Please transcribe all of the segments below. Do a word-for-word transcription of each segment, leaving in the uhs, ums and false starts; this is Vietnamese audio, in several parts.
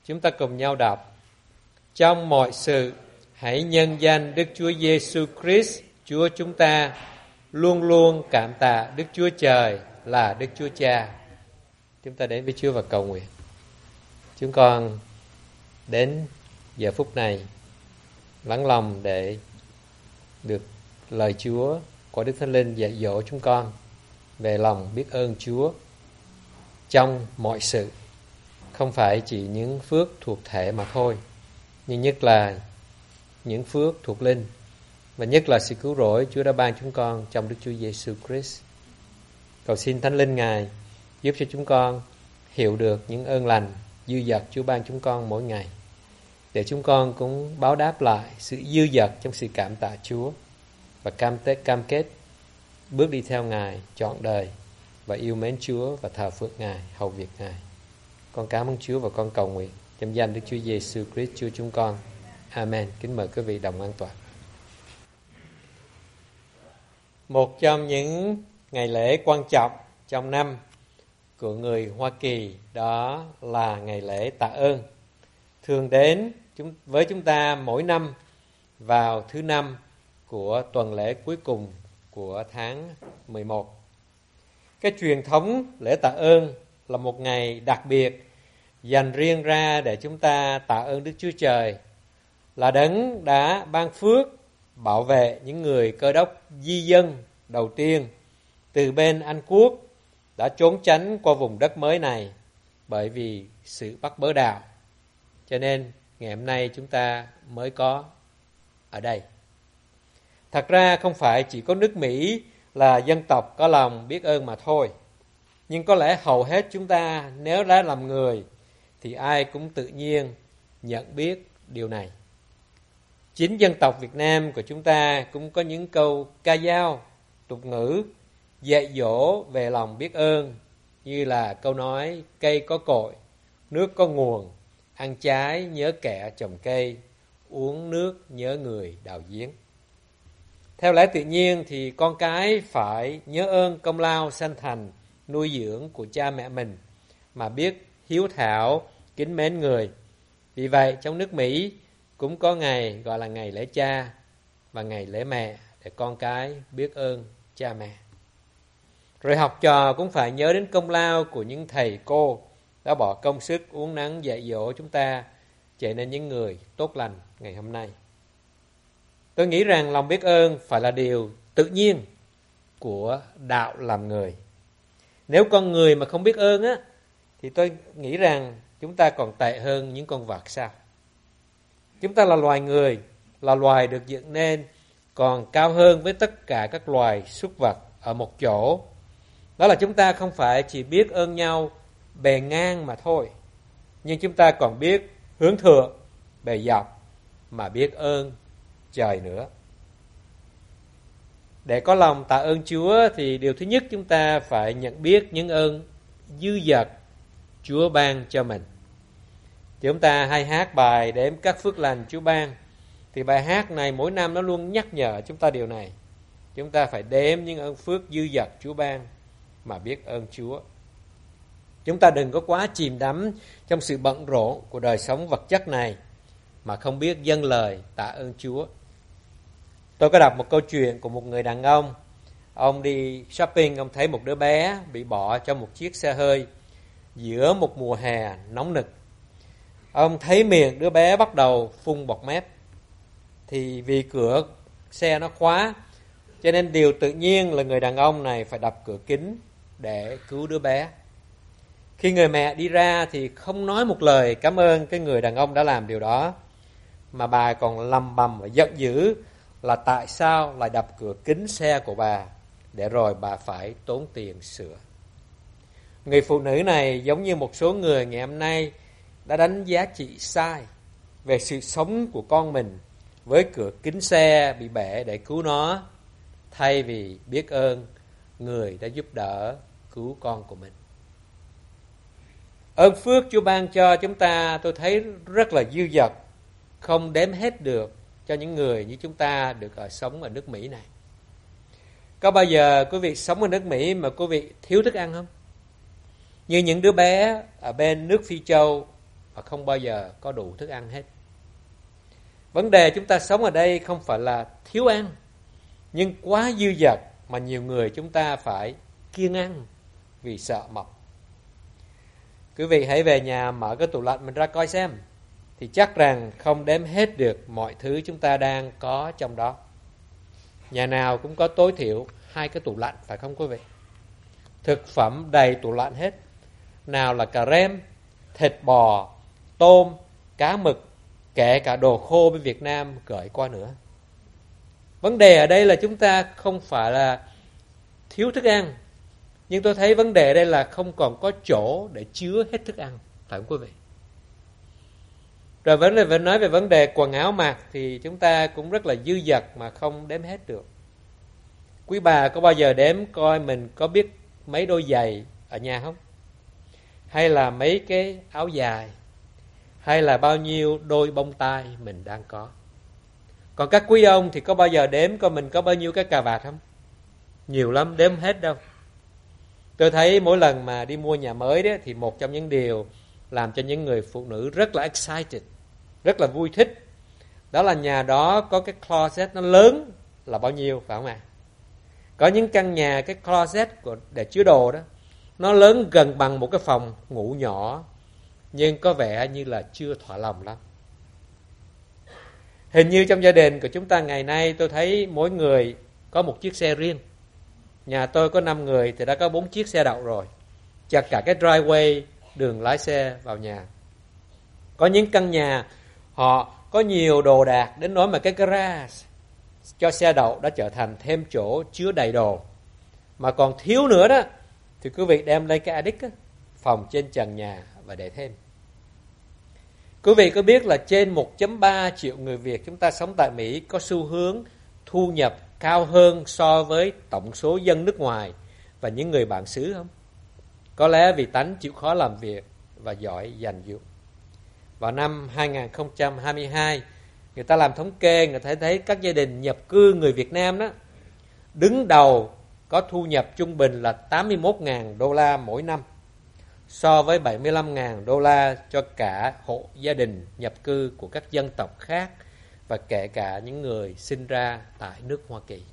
Chúng ta cùng nhau đọc. Trong mọi sự, hãy nhân danh Đức Chúa Giêsu Christ, Chúa chúng ta, luôn luôn cảm tạ Đức Chúa Trời là Đức Chúa Cha. Chúng ta đến với Chúa và cầu nguyện. Chúng con đến giờ phút này lắng lòng để được lời Chúa của Đức Thánh Linh dạy dỗ chúng con về lòng biết ơn Chúa trong mọi sự. Không phải chỉ những phước thuộc thể mà thôi, nhưng nhất là những phước thuộc linh, và nhất là sự cứu rỗi Chúa đã ban chúng con trong Đức Chúa Giêsu Christ. Cầu xin Thánh Linh Ngài giúp cho chúng con hiểu được những ơn lành dư dật Chúa ban chúng con mỗi ngày, để chúng con cũng báo đáp lại sự dư dật trong sự cảm tạ Chúa và cam kết, cam kết bước đi theo Ngài trọn đời và yêu mến Chúa và thờ phượng Ngài, hầu việc Ngài. Con cảm ơn Chúa và con cầu nguyện trong danh Đức Chúa Giêsu Christ Chúa chúng con. Amen. Kính mời quý vị đồng an toàn. Một trong những ngày lễ quan trọng trong năm của người Hoa Kỳ đó là ngày lễ tạ ơn, thường đến với chúng ta mỗi năm vào thứ năm của tuần lễ cuối cùng của tháng mười một. Cái truyền thống lễ tạ ơn là một ngày đặc biệt dành riêng ra để chúng ta tạ ơn Đức Chúa Trời là đấng đã ban phước bảo vệ những người Cơ Đốc di dân đầu tiên từ bên Anh Quốc đã trốn tránh qua vùng đất mới này bởi vì sự bắt bớ đạo. Cho nên ngày hôm nay chúng ta mới có ở đây. Thật ra không phải chỉ có nước Mỹ là dân tộc có lòng biết ơn mà thôi. Nhưng có lẽ hầu hết chúng ta nếu đã làm người thì ai cũng tự nhiên nhận biết điều này. Chính dân tộc Việt Nam của chúng ta cũng có những câu ca dao, tục ngữ dạy dỗ về lòng biết ơn, như là câu nói cây có cội, nước có nguồn, ăn trái nhớ kẻ trồng cây, uống nước nhớ người đào giếng. Theo lẽ tự nhiên thì con cái phải nhớ ơn công lao sanh thành, nuôi dưỡng của cha mẹ mình, mà biết hiếu thảo, kính mến người. Vì vậy trong nước Mỹ cũng có ngày gọi là ngày lễ cha và ngày lễ mẹ để con cái biết ơn cha mẹ. Rồi học trò cũng phải nhớ đến công lao của những thầy cô đã bỏ công sức uống nắng dạy dỗ chúng ta trở nên những người tốt lành ngày hôm nay. Tôi nghĩ rằng lòng biết ơn phải là điều tự nhiên của đạo làm người. Nếu con người mà không biết ơn á, thì tôi nghĩ rằng chúng ta còn tệ hơn những con vật sao. Chúng ta là loài người, là loài được dựng nên còn cao hơn với tất cả các loài súc vật ở một chỗ. Đó là chúng ta không phải chỉ biết ơn nhau bề ngang mà thôi, nhưng chúng ta còn biết hướng thượng bề dọc mà biết ơn trời nữa. Để có lòng tạ ơn Chúa thì điều thứ nhất chúng ta phải nhận biết những ơn dư dật Chúa ban cho mình. Chúng ta hay hát bài đếm các phước lành Chúa ban, thì bài hát này mỗi năm nó luôn nhắc nhở chúng ta điều này. Chúng ta phải đếm những ơn phước dư dật Chúa ban mà biết ơn Chúa. Chúng ta đừng có quá chìm đắm trong sự bận rộn của đời sống vật chất này mà không biết dâng lời tạ ơn Chúa. Tôi có đọc một câu chuyện của một người đàn ông. Ông đi shopping, ông thấy một đứa bé bị bỏ trong một chiếc xe hơi giữa một mùa hè nóng nực. Ông thấy miệng đứa bé bắt đầu phun bọt mép. Thì vì cửa xe nó khóa, cho nên điều tự nhiên là người đàn ông này phải đập cửa kính để cứu đứa bé. Khi người mẹ đi ra thì không nói một lời cảm ơn cái người đàn ông đã làm điều đó, mà bà còn lầm bầm và giận dữ là tại sao lại đập cửa kính xe của bà, để rồi bà phải tốn tiền sửa. Người phụ nữ này giống như một số người ngày hôm nay đã đánh giá trị sai về sự sống của con mình với cửa kính xe bị bể để cứu nó, thay vì biết ơn người đã giúp đỡ cứu con của mình. Ơn phước Chúa ban cho chúng ta tôi thấy rất là dư dật, không đếm hết được cho những người như chúng ta được ở sống ở nước Mỹ này. Có bao giờ quý vị sống ở nước Mỹ mà quý vị thiếu thức ăn không? Như những đứa bé ở bên nước Phi Châu và không bao giờ có đủ thức ăn hết. Vấn đề chúng ta sống ở đây không phải là thiếu ăn, nhưng quá dư dật mà nhiều người chúng ta phải kiêng ăn vì sợ mập. Quý vị hãy về nhà mở cái tủ lạnh mình ra coi xem, thì chắc rằng không đếm hết được mọi thứ chúng ta đang có trong đó. Nhà nào cũng có tối thiểu hai cái tủ lạnh, phải không quý vị? Thực phẩm đầy tủ lạnh hết. Nào là cà rem, thịt bò, tôm, cá mực, kể cả đồ khô bên Việt Nam gửi qua nữa. Vấn đề ở đây là chúng ta không phải là thiếu thức ăn, nhưng tôi thấy vấn đề ở đây là không còn có chỗ để chứa hết thức ăn, phải không quý vị? Rồi vấn đề nói về vấn đề quần áo mặc thì chúng ta cũng rất là dư dật mà không đếm hết được. Quý bà có bao giờ đếm coi mình có biết mấy đôi giày ở nhà không? Hay là mấy cái áo dài? Hay là bao nhiêu đôi bông tai mình đang có? Còn các quý ông thì có bao giờ đếm coi mình có bao nhiêu cái cà vạt không? Nhiều lắm, đếm hết đâu. Tôi thấy mỗi lần mà đi mua nhà mới đó, thì một trong những điều làm cho những người phụ nữ rất là excited, rất là vui thích, đó là nhà đó có cái closet nó lớn là bao nhiêu, phải không ạ? À? Có những căn nhà cái closet của, để chứa đồ đó, nó lớn gần bằng một cái phòng ngủ nhỏ, nhưng có vẻ như là chưa thỏa lòng lắm. Hình như trong gia đình của chúng ta ngày nay tôi thấy mỗi người có một chiếc xe riêng. Nhà tôi có năm người thì đã có bốn chiếc xe đậu rồi, chặt cả cái driveway, đường lái xe vào nhà. Có những căn nhà họ có nhiều đồ đạc đến nỗi mà cái garage cho xe đậu đã trở thành thêm chỗ chứa đầy đồ. Mà còn thiếu nữa đó thì quý vị đem lên cái attic á, phòng trên trần nhà và để thêm. Quý vị có biết là trên một phẩy ba triệu người Việt chúng ta sống tại Mỹ có xu hướng thu nhập cao hơn so với tổng số dân nước ngoài và những người bản xứ không? Có lẽ vì tánh chịu khó làm việc và giỏi dành dụm. Vào năm hai không hai hai, người ta làm thống kê, người ta thấy các gia đình nhập cư người Việt Nam đó đứng đầu có thu nhập trung bình là tám mươi mốt nghìn đô la mỗi năm, so với bảy mươi lăm nghìn đô la cho cả hộ gia đình nhập cư của các dân tộc khác và kể cả những người sinh ra tại nước Hoa Kỳ.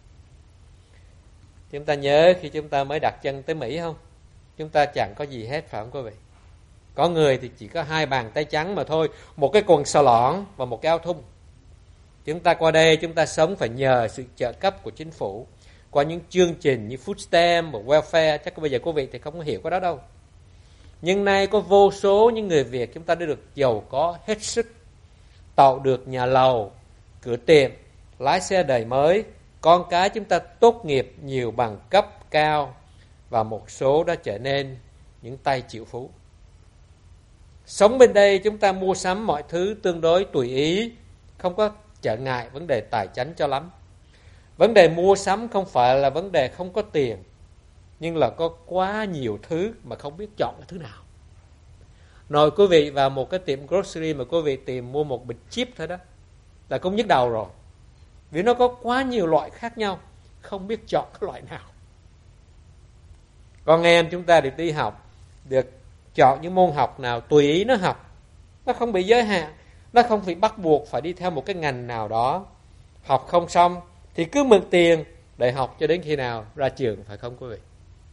Chúng ta nhớ khi chúng ta mới đặt chân tới Mỹ không? Chúng ta chẳng có gì hết, phải không quý vị? Có người thì chỉ có hai bàn tay trắng mà thôi, một cái quần xà lỏn và một cái áo thun. Chúng ta qua đây chúng ta sống phải nhờ sự trợ cấp của chính phủ qua những chương trình như food stamp và welfare. Chắc bây giờ quý vị thì không có hiểu cái đó đâu. Nhưng nay có vô số những người Việt chúng ta đã được giàu có hết sức, tạo được nhà lầu, cửa tiệm, lái xe đời mới, con cái chúng ta tốt nghiệp nhiều bằng cấp cao và một số đã trở nên những tay triệu phú. Sống bên đây chúng ta mua sắm mọi thứ tương đối tùy ý, không có trở ngại vấn đề tài chính cho lắm. Vấn đề mua sắm không phải là vấn đề không có tiền, nhưng là có quá nhiều thứ mà không biết chọn cái thứ nào. Rồi quý vị vào một cái tiệm grocery mà quý vị tìm mua một bịch chip thôi đó là cũng nhức đầu rồi, vì nó có quá nhiều loại khác nhau, không biết chọn cái loại nào. Con em chúng ta được đi học, được chọn những môn học nào tùy ý nó học, nó không bị giới hạn, nó không bị bắt buộc phải đi theo một cái ngành nào đó. Học không xong thì cứ mượn tiền để học cho đến khi nào ra trường, phải không quý vị?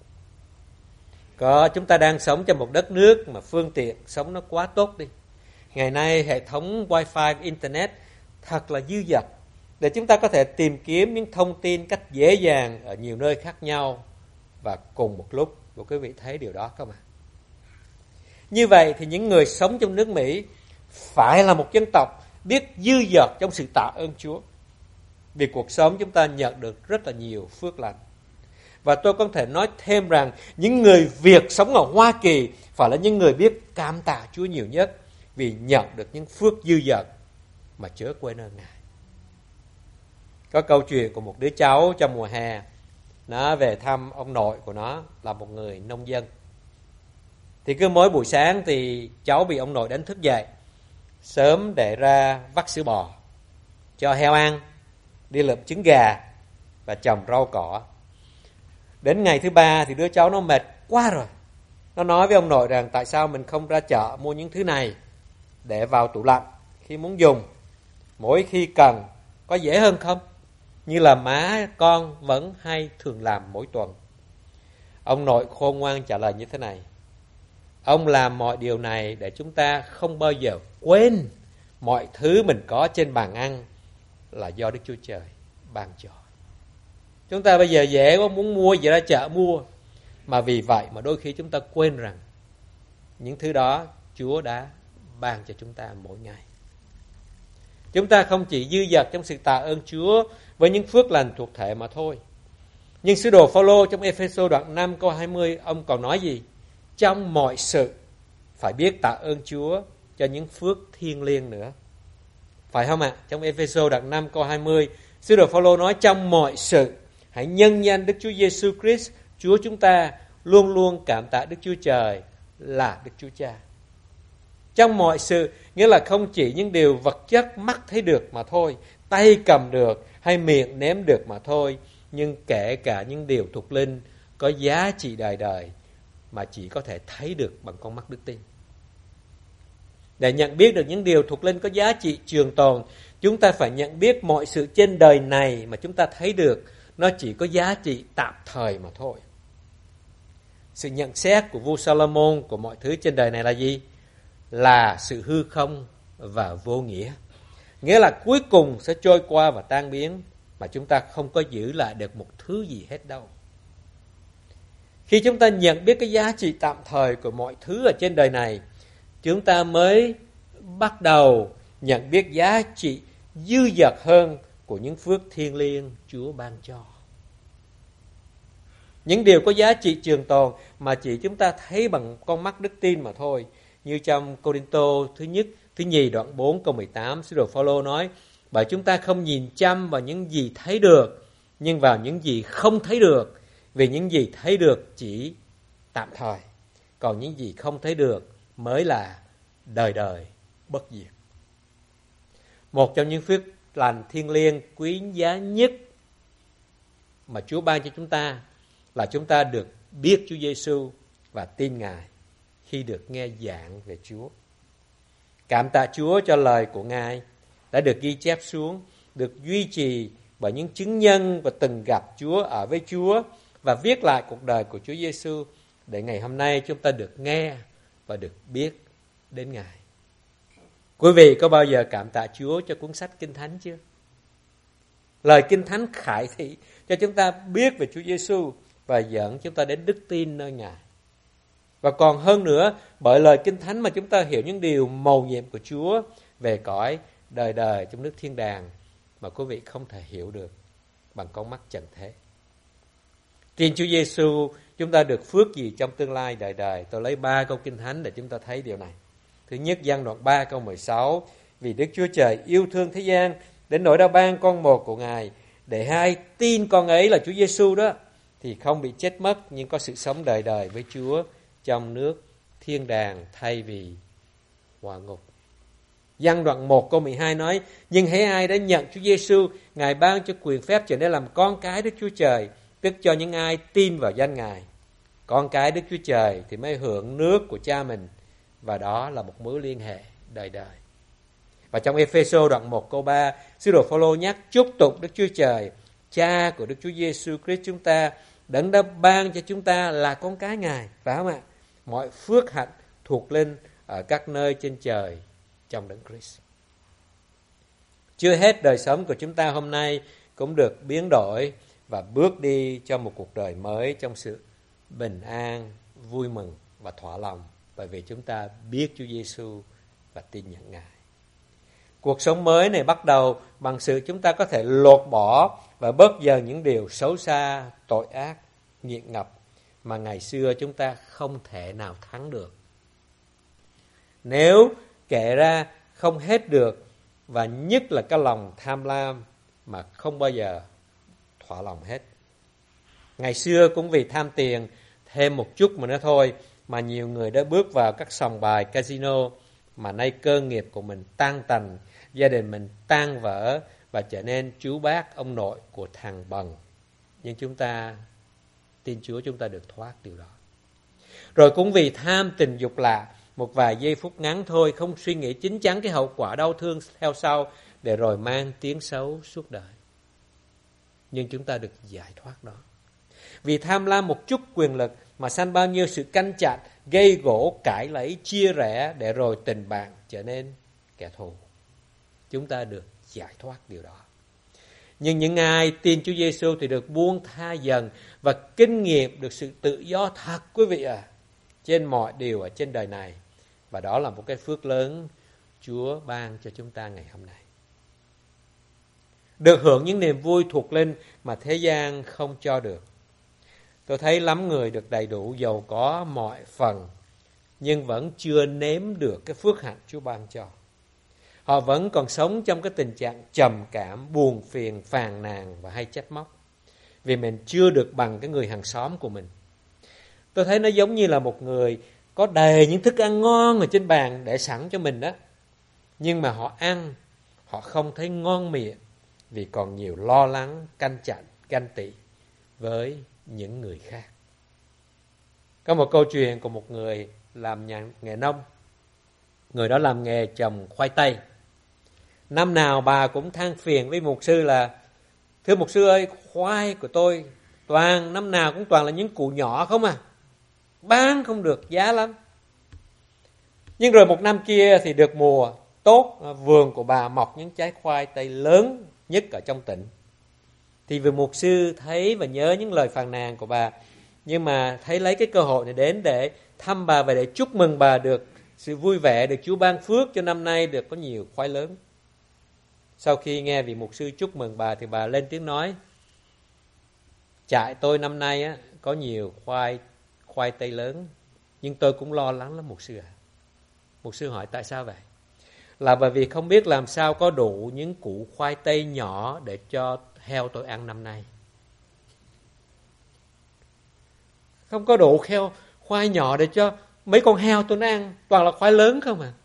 Có, chúng ta đang sống trong một đất nước mà phương tiện sống nó quá tốt đi. Ngày nay hệ thống wifi, internet thật là dư dật để chúng ta có thể tìm kiếm những thông tin cách dễ dàng ở nhiều nơi khác nhau và cùng một lúc. Và quý vị thấy điều đó không ạ? Như vậy thì những người sống trong nước Mỹ phải là một dân tộc biết dư dật trong sự tạ ơn Chúa, vì cuộc sống chúng ta nhận được rất là nhiều phước lành. Và tôi có thể nói thêm rằng những người Việt sống ở Hoa Kỳ phải là những người biết cảm tạ Chúa nhiều nhất, vì nhận được những phước dư dật mà chớ quên ơn Ngài. Có câu chuyện của một đứa cháu trong mùa hè, nó về thăm ông nội của nó là một người nông dân. Thì cứ mỗi buổi sáng thì cháu bị ông nội đánh thức dậy sớm để ra vắt sữa bò, cho heo ăn, đi lượm trứng gà và trồng rau cỏ. Đến ngày thứ ba thì đứa cháu nó mệt quá rồi. Nó nói với ông nội rằng tại sao mình không ra chợ mua những thứ này, để vào tủ lạnh khi muốn dùng, mỗi khi cần, có dễ hơn không? Như là má con vẫn hay thường làm mỗi tuần. Ông nội khôn ngoan trả lời như thế này: ông làm mọi điều này để chúng ta không bao giờ quên mọi thứ mình có trên bàn ăn là do Đức Chúa Trời ban cho. Chúng ta bây giờ dễ quá, muốn mua gì ra chợ mua, mà vì vậy mà đôi khi chúng ta quên rằng những thứ đó Chúa đã ban cho chúng ta mỗi ngày. Chúng ta không chỉ dư dật trong sự tạ ơn Chúa với những phước lành thuộc thể mà thôi. Nhưng sứ đồ Phao-lô trong Ê-phê-sô đoạn năm câu hai mươi, ông còn nói gì? Trong mọi sự phải biết tạ ơn Chúa cho những phước thiêng liêng nữa. Phải không ạ? Trong Ê-phê-sô đoạn năm câu hai mươi, sứ đồ Phao-lô nói trong mọi sự hãy nhân danh Đức Chúa Giêsu Christ, Chúa chúng ta, luôn luôn cảm tạ Đức Chúa Trời là Đức Chúa Cha. Trong mọi sự nghĩa là không chỉ những điều vật chất mắt thấy được mà thôi, tay cầm được hay miệng nếm được mà thôi, nhưng kể cả những điều thuộc linh có giá trị đời đời mà chỉ có thể thấy được bằng con mắt đức tin. Để nhận biết được những điều thuộc linh có giá trị trường tồn, chúng ta phải nhận biết mọi sự trên đời này mà chúng ta thấy được nó chỉ có giá trị tạm thời mà thôi. Sự nhận xét của vua Salomon của mọi thứ trên đời này là gì? Là sự hư không và vô nghĩa. Nghĩa là cuối cùng sẽ trôi qua và tan biến, mà chúng ta không có giữ lại được một thứ gì hết đâu. Khi chúng ta nhận biết cái giá trị tạm thời của mọi thứ ở trên đời này, chúng ta mới bắt đầu nhận biết giá trị dư dật hơn của những phước thiêng liêng Chúa ban cho. Những điều có giá trị trường tồn mà chỉ chúng ta thấy bằng con mắt đức tin mà thôi. Như trong Cô-rinh-tô thứ nhất, thứ nhì đoạn bốn câu mười tám, sứ đồ Phao-lô nói: bởi chúng ta không nhìn chăm vào những gì thấy được, nhưng vào những gì không thấy được. Vì những gì thấy được chỉ tạm thời, còn những gì không thấy được mới là đời đời bất diệt. Một trong những phước lành thiêng liêng quý giá nhất mà Chúa ban cho chúng ta là chúng ta được biết Chúa Giêsu và tin Ngài khi được nghe giảng về Chúa. Cảm tạ Chúa cho lời của Ngài đã được ghi chép xuống, được duy trì bởi những chứng nhân và từng gặp Chúa, ở với Chúa và viết lại cuộc đời của Chúa Giêsu để ngày hôm nay chúng ta được nghe và được biết đến Ngài. Quý vị có bao giờ cảm tạ Chúa cho cuốn sách Kinh Thánh chưa? Lời Kinh Thánh khải thị cho chúng ta biết về Chúa Giêsu và dẫn chúng ta đến đức tin nơi Ngài. Và còn hơn nữa, bởi lời Kinh Thánh mà chúng ta hiểu những điều mầu nhiệm của Chúa về cõi đời đời trong nước thiên đàng mà quý vị không thể hiểu được bằng con mắt trần thế. Tin Chúa Giêsu chúng ta được phước gì trong tương lai đời đời? Tôi lấy ba câu Kinh Thánh để chúng ta thấy điều này. Thứ nhất, Giăng đoạn ba câu mười sáu: vì Đức Chúa Trời yêu thương thế gian đến nỗi đã ban con một của Ngài, để ai tin con ấy là Chúa Giêsu đó thì không bị chết mất, nhưng có sự sống đời đời với Chúa trong nước thiên đàng thay vì hỏa ngục. Giăng đoạn một câu mười hai nói: nhưng hễ ai đã nhận Chúa Giêsu, Ngài ban cho quyền phép trở nên làm con cái Đức Chúa Trời, tức cho những ai tin vào danh Ngài. Con cái Đức Chúa Trời thì mới hưởng nước của cha mình, và đó là một mối liên hệ đời đời. Và trong Ê-phê-sô đoạn một câu ba, sứ đồ Phao-lô nhắc chúc tụng Đức Chúa Trời, Cha của Đức Chúa Giêsu Christ chúng ta, đấng đã ban cho chúng ta là con cái Ngài, phải không ạ? Mọi phước hạnh thuộc linh ở các nơi trên trời trong đấng Christ. Chưa hết, đời sống của chúng ta hôm nay cũng được biến đổi và bước đi cho một cuộc đời mới trong sự bình an, vui mừng và thỏa lòng, bởi vì chúng ta biết Chúa Giêsu và tin nhận Ngài. Cuộc sống mới này bắt đầu bằng sự chúng ta có thể lột bỏ và bớt dần những điều xấu xa, tội ác, nghiện ngập mà ngày xưa chúng ta không thể nào thắng được. Nếu kể ra không hết được, và nhất là cái lòng tham lam mà không bao giờ thỏa lòng hết. Ngày xưa cũng vì tham tiền thêm một chút mà nữa thôi, mà nhiều người đã bước vào các sòng bài casino, mà nay cơ nghiệp của mình tan tành, gia đình mình tan vỡ và trở nên chú bác ông nội của thằng bần. Nhưng chúng ta tin Chúa, chúng ta được thoát điều đó. Rồi cũng vì tham tình dục lạ một vài giây phút ngắn thôi, không suy nghĩ chín chắn cái hậu quả đau thương theo sau, để rồi mang tiếng xấu suốt đời. Nhưng chúng ta được giải thoát đó. Vì tham lam một chút quyền lực mà sanh bao nhiêu sự canh chặn, gây gổ, cãi lấy, chia rẽ, để rồi tình bạn trở nên kẻ thù. Chúng ta được giải thoát điều đó. Nhưng những ai tin Chúa Giêsu thì được buông tha dần và kinh nghiệm được sự tự do thật, quý vị à, trên mọi điều ở trên đời này. Và đó là một cái phước lớn Chúa ban cho chúng ta ngày hôm nay. Được hưởng những niềm vui thuộc linh mà thế gian không cho được. Tôi thấy lắm người được đầy đủ, giàu có mọi phần, nhưng vẫn chưa nếm được cái phước hạnh Chúa ban cho. Họ vẫn còn sống trong cái tình trạng trầm cảm, buồn phiền, phàn nàn và hay trách móc, vì mình chưa được bằng cái người hàng xóm của mình. Tôi thấy nó giống như là một người có đầy những thức ăn ngon ở trên bàn để sẵn cho mình đó. Nhưng mà họ ăn, họ không thấy ngon miệng, vì còn nhiều lo lắng, canh chặn, ganh tị với những người khác. Có một câu chuyện của một người làm nhà, nghề nông. Người đó làm nghề trồng khoai tây. Năm nào bà cũng than phiền với mục sư là: thưa mục sư ơi, khoai của tôi toàn năm nào cũng toàn là những củ nhỏ không à, bán không được giá lắm. Nhưng rồi một năm kia thì được mùa tốt, vườn của bà mọc những trái khoai tây lớn nhất ở trong tỉnh. Thì vị mục sư thấy và nhớ những lời phàn nàn của bà, nhưng mà thấy lấy cái cơ hội này đến để thăm bà và để chúc mừng bà được sự vui vẻ, được Chúa ban phước cho năm nay được có nhiều khoai lớn. Sau khi nghe vị mục sư chúc mừng bà thì bà lên tiếng nói: trại tôi năm nay á, có nhiều khoai khoai tây lớn, nhưng tôi cũng lo lắng lắm mục sư ạ. À. Mục sư hỏi tại sao vậy? Là bởi vì không biết làm sao có đủ những củ khoai tây nhỏ để cho heo tôi ăn năm nay. Không có đủ heo khoai nhỏ để cho mấy con heo tôi nó ăn, toàn là khoai lớn không à.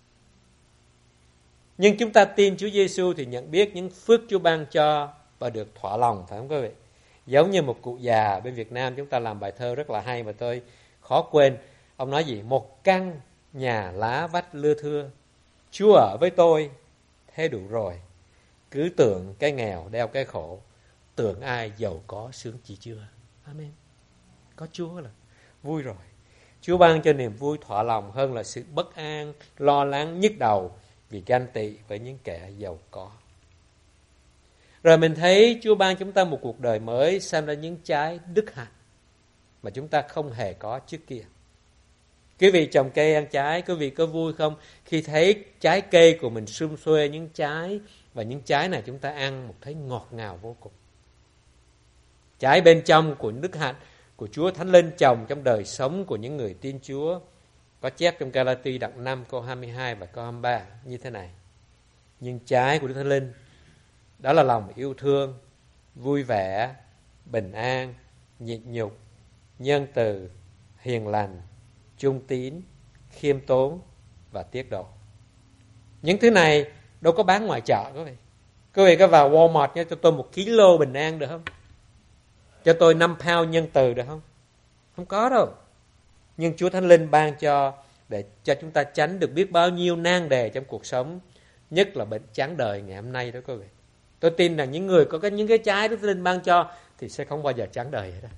Nhưng chúng ta tin Chúa Giêsu thì nhận biết những phước Chúa ban cho và được thỏa lòng, phải không quý vị? Giống như một cụ già bên Việt Nam chúng ta làm bài thơ rất là hay mà tôi khó quên. Ông nói gì? Một căn nhà lá vách lưa thưa, Chúa ở với tôi thế đủ rồi. Cứ tưởng cái nghèo đeo cái khổ, tưởng ai giàu có sướng chỉ chưa. Amen. Có Chúa là vui rồi. Chúa ban cho niềm vui thỏa lòng hơn là sự bất an, lo lắng, nhức đầu vì ganh tị với những kẻ giàu có. Rồi mình thấy Chúa ban chúng ta một cuộc đời mới, sinh ra những trái đức hạnh mà chúng ta không hề có trước kia. Quý vị trồng cây ăn trái, quý vị có vui không? Khi thấy trái cây của mình sum xuê những trái, và những trái này chúng ta ăn một thấy ngọt ngào vô cùng. Trái bên trong của đức hạnh của Chúa Thánh Linh trồng trong đời sống của những người tin Chúa có chép trong Ga-la-ti đoạn năm câu hai mươi hai và câu hai mươi ba như thế này: nhưng trái của Đức Thánh Linh đó là lòng yêu thương, vui vẻ, bình an, nhịn nhục, nhân từ, hiền lành, trung tín, khiêm tốn và tiết độ. Những thứ này đâu có bán ngoài chợ quý vị. Quý vị có vào Walmart nhé, cho tôi một kilo bình an được không? Cho tôi năm pound nhân từ được không? Không có đâu. Nhưng Chúa Thánh Linh ban cho để cho chúng ta tránh được biết bao nhiêu nan đề trong cuộc sống, nhất là bệnh chán đời ngày hôm nay đó quý vị. Tôi tin rằng những người có cái, những cái trái Đức Thánh Linh ban cho thì sẽ không bao giờ chán đời hết.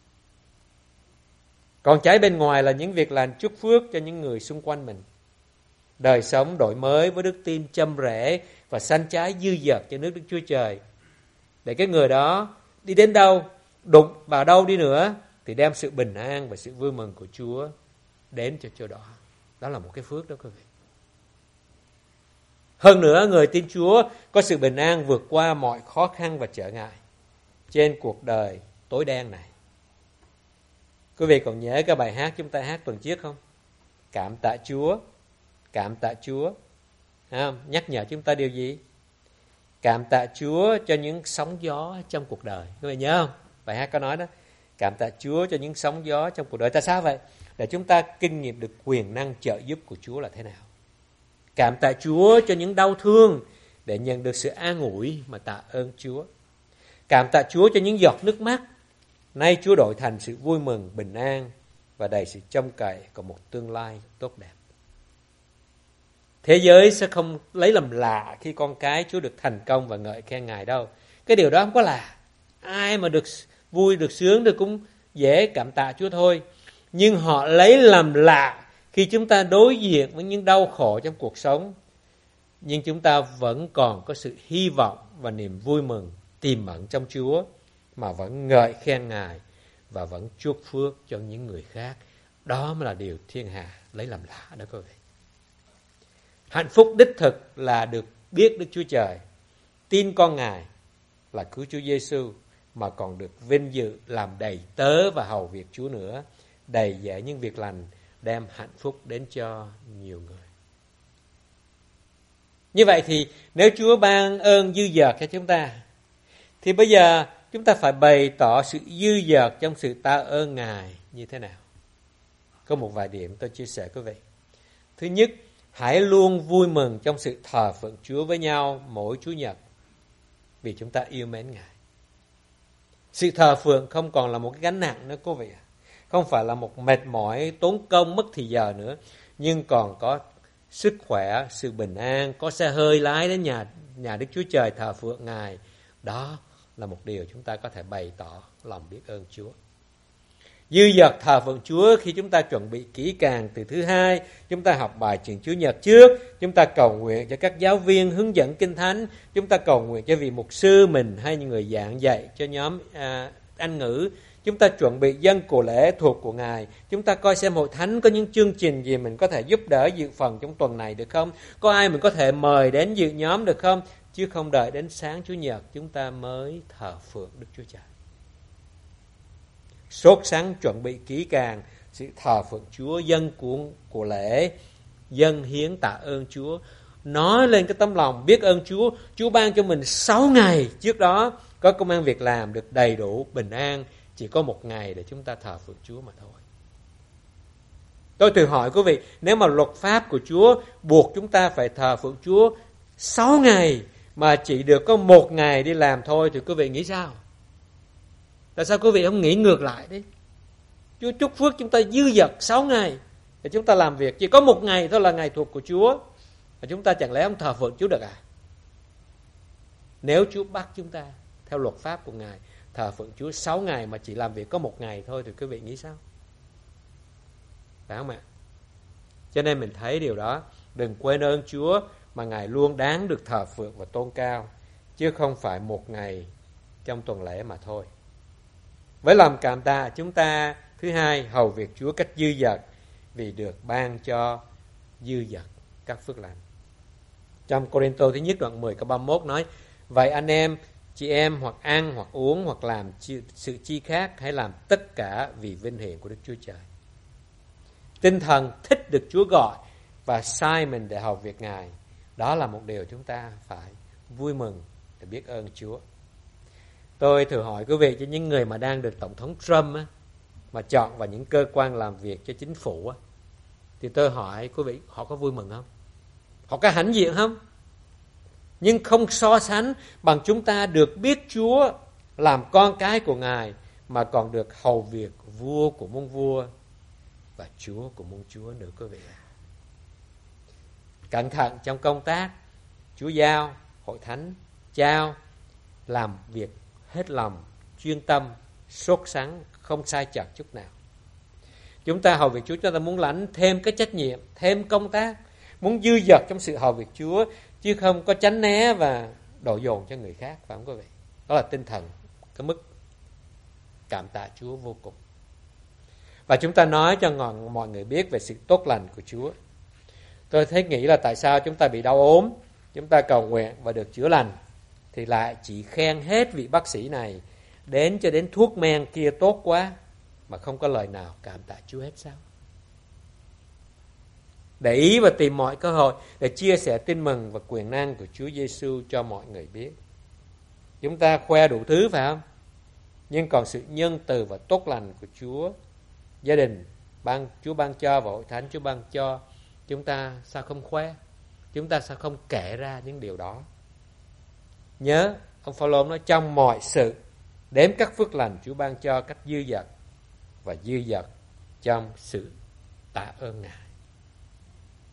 Còn trái bên ngoài là những việc làm chúc phước cho những người xung quanh mình. Đời sống đổi mới với đức tin châm rễ và sanh trái dư dật cho nước Đức Chúa Trời. Để cái người đó đi đến đâu, đụng vào đâu đi nữa thì đem sự bình an và sự vui mừng của Chúa đến cho chỗ đó. Đó là một cái phước đó quý vị. Hơn nữa, người tin Chúa có sự bình an vượt qua mọi khó khăn và trở ngại trên cuộc đời tối đen này. Quý vị còn nhớ cái bài hát chúng ta hát tuần trước không? Cảm tạ Chúa, cảm tạ Chúa. À, nhắc nhở chúng ta điều gì? Cảm tạ Chúa cho những sóng gió trong cuộc đời. Quý vị nhớ không? Bài hát có nói đó. Cảm tạ Chúa cho những sóng gió trong cuộc đời. Tại sao vậy? Để chúng ta kinh nghiệm được quyền năng trợ giúp của Chúa là thế nào. Cảm tạ Chúa cho những đau thương để nhận được sự an ủi mà tạ ơn Chúa. Cảm tạ Chúa cho những giọt nước mắt, nay Chúa đổi thành sự vui mừng, bình an và đầy sự trông cậy của một tương lai tốt đẹp. Thế giới sẽ không lấy làm lạ khi con cái Chúa được thành công và ngợi khen Ngài đâu. Cái điều đó không có lạ. Ai mà được vui, được sướng thì cũng dễ cảm tạ Chúa thôi. Nhưng họ lấy làm lạ khi chúng ta đối diện với những đau khổ trong cuộc sống. Nhưng chúng ta vẫn còn có sự hy vọng và niềm vui mừng tiềm ẩn trong Chúa, mà vẫn ngợi khen Ngài và vẫn chúc phước cho những người khác. Đó mới là điều thiên hạ lấy làm lạ đó quý vị. Hạnh phúc đích thực là được biết Đức Chúa Trời, tin con Ngài là cứu Chúa Giêsu, mà còn được vinh dự làm đầy tớ và hầu việc Chúa nữa, đầy dạy những việc lành, đem hạnh phúc đến cho nhiều người. Như vậy thì nếu Chúa ban ơn dư dật cho chúng ta, thì bây giờ chúng ta phải bày tỏ sự dư dật trong sự tạ ơn Ngài như thế nào? Có một vài điểm tôi chia sẻ quý vị. Thứ nhất, hãy luôn vui mừng trong sự thờ phượng Chúa với nhau mỗi Chủ nhật, vì chúng ta yêu mến Ngài. Sự thờ phượng không còn là một cái gánh nặng nữa quý vị ạ. Không phải là một mệt mỏi, tốn công, mất thì giờ nữa, nhưng còn có sức khỏe, sự bình an, có xe hơi lái đến nhà nhà Đức Chúa Trời thờ phượng Ngài. Đó là một điều chúng ta có thể bày tỏ lòng biết ơn Chúa. Dư dật thờ phượng Chúa khi chúng ta chuẩn bị kỹ càng từ thứ hai, chúng ta học bài trường Chủ nhật trước, chúng ta cầu nguyện cho các giáo viên hướng dẫn Kinh Thánh, chúng ta cầu nguyện cho vị mục sư mình hay những người giảng dạy cho nhóm à, Anh ngữ, chúng ta chuẩn bị dân của lễ thuộc của Ngài, chúng ta coi xem hội thánh có những chương trình gì mình có thể giúp đỡ dự phần trong tuần này được không? Có ai mình có thể mời đến dự nhóm được không? Chứ không đợi đến sáng Chủ nhật chúng ta mới thờ phượng Đức Chúa Trời. Sốt sắng chuẩn bị kỹ càng sự thờ phượng Chúa, dân của, của lễ, dân hiến tạ ơn Chúa, nói lên cái tấm lòng biết ơn Chúa. Chúa ban cho mình sáu ngày trước đó có công ăn việc làm được đầy đủ, bình an, chỉ có một ngày để chúng ta thờ phượng Chúa mà thôi. Tôi tự hỏi quý vị, nếu mà luật pháp của Chúa buộc chúng ta phải thờ phượng Chúa sáu ngày mà chỉ được có một ngày đi làm thôi, thì quý vị nghĩ sao? Tại sao quý vị không nghĩ ngược lại đấy? Chúa chúc phước chúng ta dư dật sáu ngày để chúng ta làm việc, chỉ có một ngày thôi là ngày thuộc của Chúa, mà chúng ta chẳng lẽ không thờ phượng Chúa được à? Nếu Chúa bắt chúng ta theo luật pháp của Ngài thờ phượng Chúa sáu ngày mà chỉ làm việc có một ngày thôi, thì quý vị nghĩ sao? Phải không ạ? Cho nên mình thấy điều đó, đừng quên ơn Chúa mà Ngài luôn đáng được thờ phượng và tôn cao, chứ không phải một ngày trong tuần lễ mà thôi. Với lòng cảm tạ, chúng ta thứ hai hầu việc Chúa cách dư dật, vì được ban cho dư dật các phước lành. Trong Cô-rinh-tô thứ nhất đoạn mười câu ba mươi mốt nói: vậy anh em, chị em hoặc ăn hoặc uống hoặc làm chi, sự chi khác, hãy làm tất cả vì vinh hiển của Đức Chúa Trời. Tinh thần thích được Chúa gọi và sai mình để hầu việc Ngài, đó là một điều chúng ta phải vui mừng để biết ơn Chúa. Tôi thử hỏi quý vị, cho những người mà đang được Tổng thống Trump á, mà chọn vào những cơ quan làm việc cho chính phủ á, thì tôi hỏi quý vị, họ có vui mừng không? Họ có hãnh diện không? Nhưng không so sánh bằng chúng ta được biết Chúa, làm con cái của Ngài, mà còn được hầu việc vua của muôn vua và Chúa của muôn Chúa nữa quý vị ạ. Cẩn thận trong công tác, Chúa giao, hội thánh trao, làm việc hết lòng, chuyên tâm, sốt sắng, không sai chật chút nào. Chúng ta hầu việc Chúa, chúng ta muốn lãnh thêm cái trách nhiệm, thêm công tác, muốn dư dật trong sự hầu việc Chúa, chứ không có tránh né và đổ dồn cho người khác, phải không quý vị? Đó là tinh thần, cái mức cảm tạ Chúa vô cùng. Và chúng ta nói cho mọi người biết về sự tốt lành của Chúa. Tôi thấy nghĩ là tại sao chúng ta bị đau ốm, chúng ta cầu nguyện và được chữa lành, thì lại chỉ khen hết vị bác sĩ này, đến cho đến thuốc men kia tốt quá, mà không có lời nào cảm tạ Chúa hết sao? Để ý và tìm mọi cơ hội để chia sẻ tin mừng và quyền năng của Chúa Giêsu cho mọi người biết. Chúng ta khoe đủ thứ phải không? Nhưng còn sự nhân từ và tốt lành của Chúa, gia đình ban Chúa ban cho và hội thánh Chúa ban cho, chúng ta sao không khoe? Chúng ta sao không kể ra những điều đó? Nhớ, ông Phaolô nói trong mọi sự đếm các phước lành Chúa ban cho cách dư dật, và dư dật trong sự tạ ơn Ngài.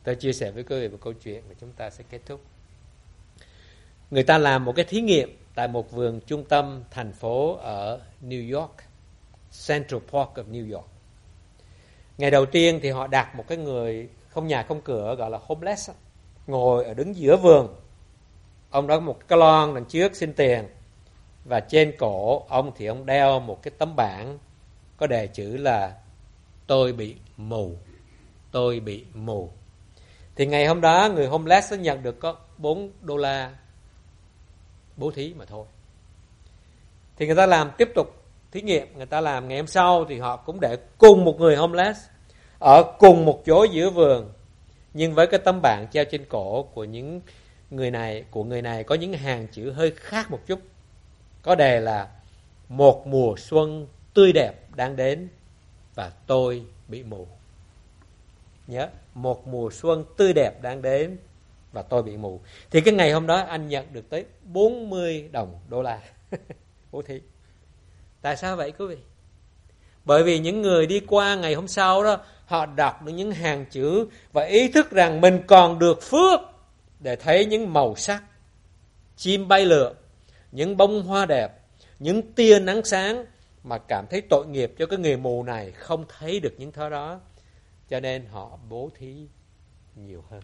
Tôi chia sẻ với quý vị một câu chuyện và chúng ta sẽ kết thúc. Người ta làm một cái thí nghiệm tại một vườn trung tâm thành phố ở New York, Central Park of New York. Ngày đầu tiên thì họ đặt một cái người không nhà không cửa gọi là homeless ngồi ở đứng giữa vườn. Ông đó có một cái lon đằng trước xin tiền, và trên cổ ông thì ông đeo một cái tấm bảng có đề chữ là tôi bị mù, tôi bị mù. Thì ngày hôm đó người homeless nhận được có bốn đô la bố thí mà thôi. Thì người ta làm tiếp tục thí nghiệm, người ta làm ngày hôm sau thì họ cũng để cùng một người homeless ở cùng một chỗ giữa vườn, nhưng với cái tấm bảng treo trên cổ của những người này của người này có những hàng chữ hơi khác một chút, có đề là một mùa xuân tươi đẹp đang đến và tôi bị mù. Nhớ, một mùa xuân tươi đẹp đang đến và tôi bị mù. Thì cái ngày hôm đó anh nhận được tới bốn mươi đồng đô la bố thí. Tại sao vậy quý vị? Bởi vì những người đi qua ngày hôm sau đó, họ đọc được những hàng chữ và ý thức rằng mình còn được phước để thấy những màu sắc, chim bay lượn, những bông hoa đẹp, những tia nắng sáng, mà cảm thấy tội nghiệp cho cái người mù này không thấy được những thứ đó. Cho nên họ bố thí nhiều hơn.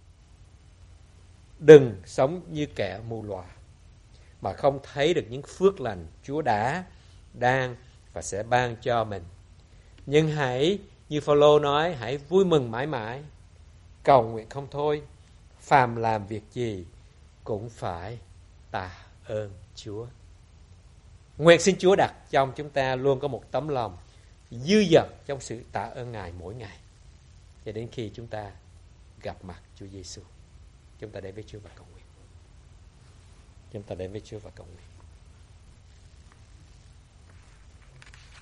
Đừng sống như kẻ mù lòa mà không thấy được những phước lành Chúa đã, đang và sẽ ban cho mình. Nhưng hãy, như Phao-lô nói, hãy vui mừng mãi mãi, cầu nguyện không thôi, phàm làm việc gì cũng phải tạ ơn Chúa. Nguyện xin Chúa đặt trong chúng ta luôn có một tấm lòng dư dật trong sự tạ ơn Ngài mỗi ngày, cho đến khi chúng ta gặp mặt Chúa Giêsu. Chúng ta đến với Chúa và cầu nguyện. Chúng ta đến với Chúa và cầu nguyện.